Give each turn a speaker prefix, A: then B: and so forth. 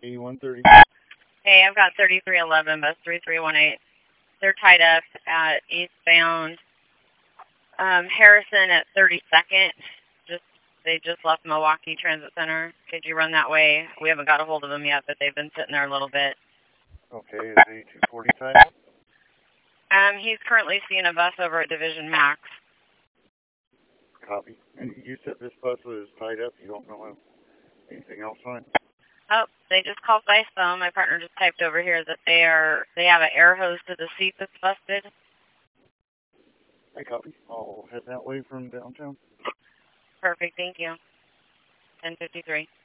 A: A130.
B: Hey, I've got 3311, bus 3318. They're tied up at eastbound Harrison at 32nd. They just left Milwaukee Transit Center. Could you run that way? We haven't got a hold of them yet, but they've been sitting there a little bit.
A: Okay, is A240 tied up?
B: He's currently seeing a bus over at Division Max.
A: Copy. And you said this bus was tied up. You don't know anything else on it?
B: Oh, they just called by phone. My partner just typed over here that they have an air hose to the seat that's busted.
A: I copy. I'll head that way from downtown.
B: Perfect, thank you. 1053.